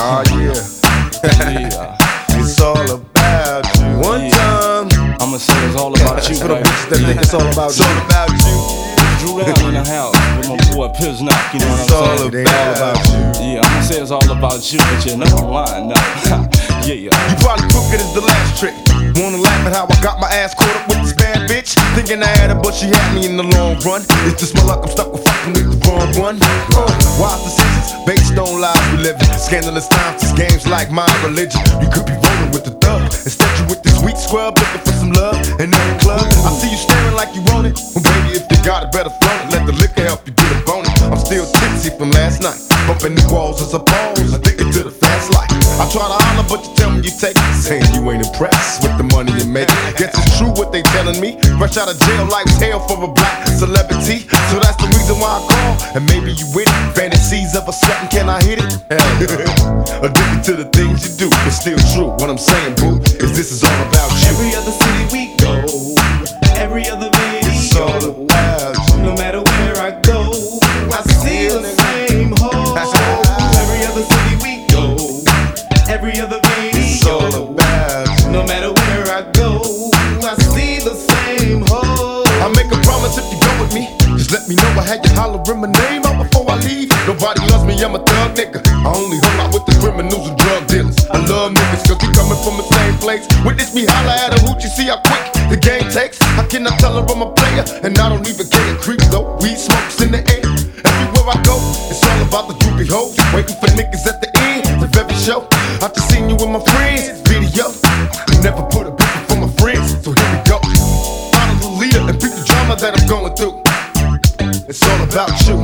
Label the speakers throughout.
Speaker 1: Oh yeah. It's all about you. One time
Speaker 2: I'ma say it's all about you.
Speaker 1: For the bitches that think it's all about
Speaker 2: it's
Speaker 1: you.
Speaker 2: All about you. Drew down in the house with my boy Piznock, you know what I'm saying?
Speaker 1: It's all about you.
Speaker 2: Yeah, I'ma say it's all about you, but you know I'm lying now. Yeah.
Speaker 1: You probably took it as the last trick. Wanna laugh at how I got my ass caught up with this bad bitch? Thinking I had her, but she had me in the long run. It's just my luck, I'm stuck with fucking with the wrong one. Wise decisions based on lies we live in. Scandalous times, this game's like my religion. You could be rolling with the thug. Instead you with this weak scrub looking for some love in every club. I see you staring like you want it. Well baby, if you got it, better flaunt it. Let the liquor help you get a bonus. I'm still tipsy from last night. Bumping the walls as a pose, addicted to the fast life. I try to holler, but you tell me you take it. Saying you ain't impressed with the money you make. Guess it's true what they telling me. Fresh out of jail, life's hell for a black celebrity. So that's the reason why I call. And maybe you with it. Fantasies of a something, can I hit it? Addicted to the things you do, but still true. What I'm saying, boo, is this is all about you.
Speaker 3: Every other city we go, every other video,
Speaker 1: it's all about you.
Speaker 3: No matter where I go, I see the same hole. Every other city we go, every other video,
Speaker 1: it's all about you.
Speaker 3: No matter where I go, I see the same hole.
Speaker 1: I make a promise if you go with me, just let me know I had you hollering my name out before I leave. Nobody loves me, I'm a thug nigga. I only hung out with the criminals and drug dealers. I love niggas cause we coming from the same place. Witness me holler at a hoochie, see how quick the game takes. How can I tell her I'm a player? And I don't even care, creep though. Weed smokes in the air. Everywhere I go, it's all about the groupie hoes. Waiting for niggas at the end of every show. I just seen you with my friends, video. Never put a bitch for my friends, so here we go. Follow the leader and beat the drama that I'm going through. It's all about you.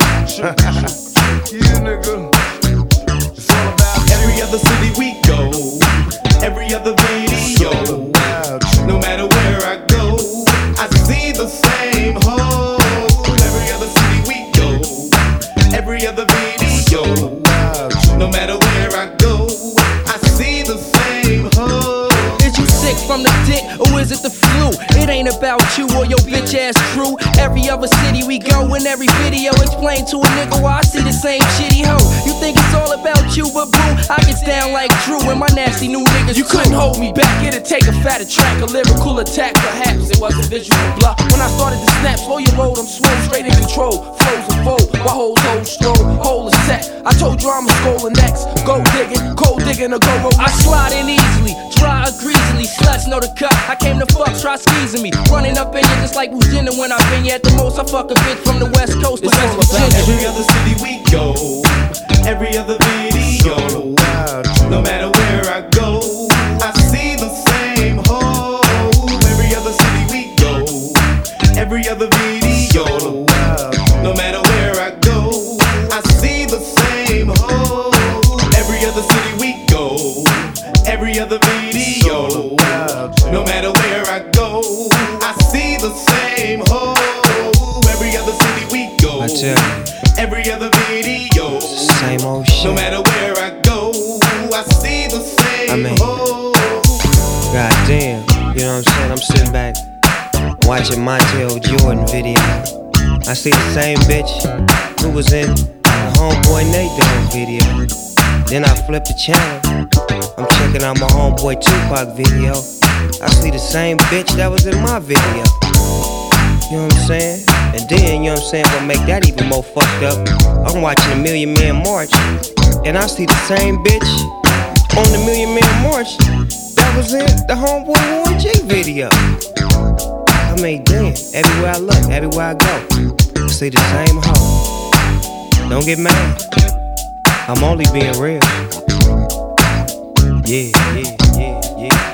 Speaker 1: Yeah, nigga. It's all about you.
Speaker 3: Every other city we go, every other video, no matter where I go, I see the same hole. Every other city we go, every other video, no matter where I go, I see the same hole.
Speaker 4: Is you sick from the dick or is it the flu? It ain't about you or your bitch ass crew. Every other city we go, in every video, explain to a nigga why I see the same shitty hoe. You think it's all about you, but boo, I get down like Drew and my nasty new niggas. You couldn't hold me back, it'd take a fatter track, a lyrical attack. Perhaps it was a visual bluff. When I started to snap, slow your load, I'm swole, straight in control. Flows and fold, while hoes hold stroll, hole is set. I told you I'm a skull next. Go digging, cold digging, or go roll. I slide in easily, dry or greasily. Sluts know the cut. I came to fuck, try squeezing me. Running up in you just like who's dinner when I've been here. At the most, I fuck a bitch from the West Coast to West Virginia.
Speaker 3: Every other city we go, every other video, no matter where I go, I see the same hole. Every other city we go, every other video, no matter where I go, I see the same hole. Every other city we go, every other video, no matter where I go, I see the same hole. Every other city we go, every other video,
Speaker 5: same old shit.
Speaker 3: No matter where I go, I see the same hole.
Speaker 5: Goddamn, you know what I'm saying? I'm sitting back watching Montel Jordan video. I see the same bitch who was in the Homeboy Nate Dogg video. Then I flip the channel, I'm checking out my Homeboy Tupac video. I see the same bitch that was in my video. You know what I'm saying? And then, you know what I'm saying, what make that even more fucked up, I'm watching a Million Man March, and I see the same bitch on the Million Man March that was in the Homeboy Warren G video. I mean, damn, everywhere I look, everywhere I go, I see the same hoe. Don't get mad, I'm only being real. Yeah.